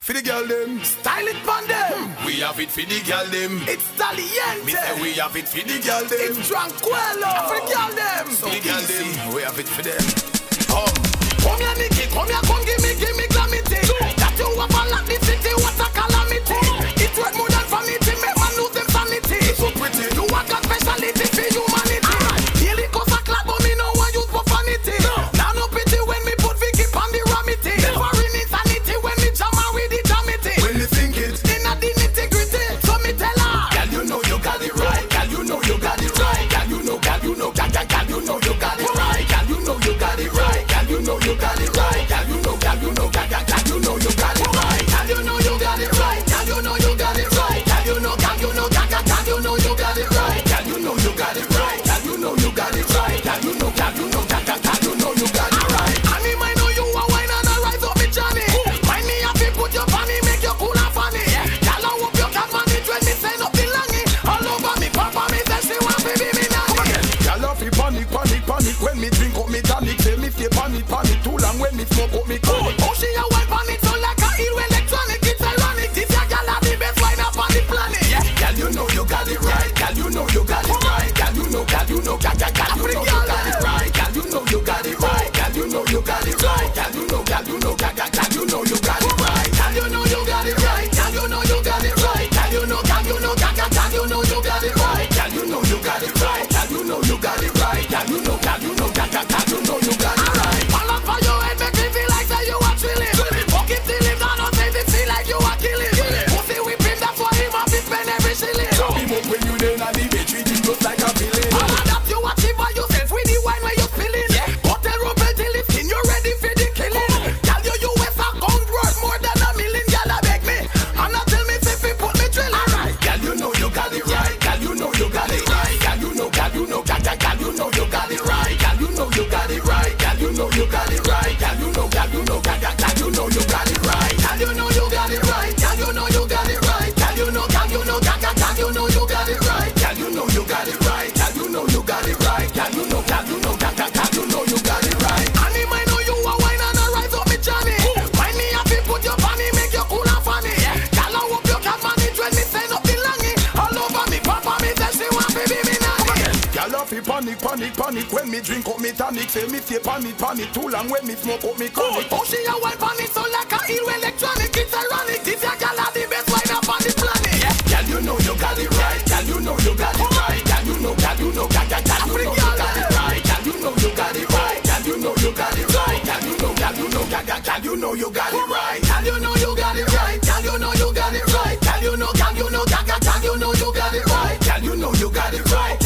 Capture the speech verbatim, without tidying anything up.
For the girl them, style it pon them. We have it for the girl them. It's Taliente. Me say we have it for the girl them. It's Tranquilo. For the girl them. So the girl them, we have it for them. Come, come here, Nicky, come here, come give me, give me glamity. That you have a lot the city, what a calamity. It's worth more than vanity, make man lose them sanity. It's so pretty, you want a speciality for humanity. Nearly cause a clap, but me no one use for vanity. Now no pity when me put Vicky on the ramity. Never in insanity when me jam her with the jamity. When me think it, in a the nitty-gritty, so me tell her, girl, you know you got it right. Girl, you know you got it right. Girl, you know, girl, you know, girl, girl, girl, you know you got it right. Girl, you know you got it right. Girl, you know you got it right. Girl, you know, girl, you know, girl, girl, girl, you know you got it right. Girl, you know you got it right. Girl, you know you got it right. Girl, you know, girl, you know, girl, girl, girl, you know you got it right. Girl, you know you got it right. Girl, you know you got it right. Girl, you know, girl, you know, girl, girl, girl, you know you got it right. And me might know you a wine and a rise up me Johnny. Mind me happy, put your funny, make you cool and funny. Girl, I hope you can manage when me send up the longy. All over me, papa, me say she want to be me nanny. Girl, I feel panic, panic, panic when me drink up me tonic. Say me feel panic, panic too long when me smoke up me chronic. Oh, she a wine panic so like a hero electronic. It's ironic, this your girl a the best wine up on the planet. Yeah, girl, you know you got it right. Girl, you know you got it right. Girl, you know, girl, you know, girl, girl, girl, you know you got it right. Girl, you know you got it right. Girl, you know you got it right. Girl, you know, girl, you know, girl, girl, girl, you know you got it right. Girl, you know you got it right. Girl, you know you got it right. Girl, you know, girl, you know, girl, girl, girl, you know you got it right. Girl, you know you got it right. Girl, you know you got it right. Girl, you know, girl, you know, girl, girl, girl, you know you got it right. All up for your head, make me feel like say you are chilling. Fuck it till him down, don't say it feel like you are killing. Pussy whipping, that's why him have to spend every shilling. Drop him up when you then and the bitch treat him just like a villain. All of that you achieve by yourself with the wine where you spilling. Hotel room till the skin, you're ready for the killing. Girl, your U S account worth more than a million. Girl, I beg me, and I tell me if you put me drilling. Alright, girl, you know you got it right. Girl, you know you got it right. Girl, you know, girl, you know, girl, girl, girl, you know you got it right. Girl, you know you got it right. Girl, you know you got it right. Girl, you know, girl, you know, girl, girl, girl, you know you got it right. Girl, you know you got it right. Girl, you know you got it right. Girl, you know, girl, you know, girl, girl, girl, you know you got it right. Girl, you know you got it right. Girl, you know you got it right. Girl, you know, girl, you know, girl, girl, girl, you know you got it right. And he might know you a wine and a rise up me Johnny. Mind me happy, put your funny, make you cool and funny. Girl, I hope you can manage when me send up the longy. All over me, papa, me say she want to be me nanny. Girl, I feel panic, panic, panic when me drink up me tonic. Say me feel panic, panic too long when me smoke up me chronic. Oh, she a wine panic so like a hero electronic. It's ironic, this your girl a the best wine up on the planet. Yeah, girl, you know you got it right. Girl, you know you got it right. Girl, you know, girl, you know, girl, girl, girl, you know you got it right. Girl, you know you got it right. Girl, you know you got it right. Girl, you know, girl, you know, girl, girl, girl, you know you got it right. Girl, you know you got it right. Girl, you know you got it right. Girl, you know, girl, you know, girl, girl, girl, you know you got it right. Girl, you know you got it right.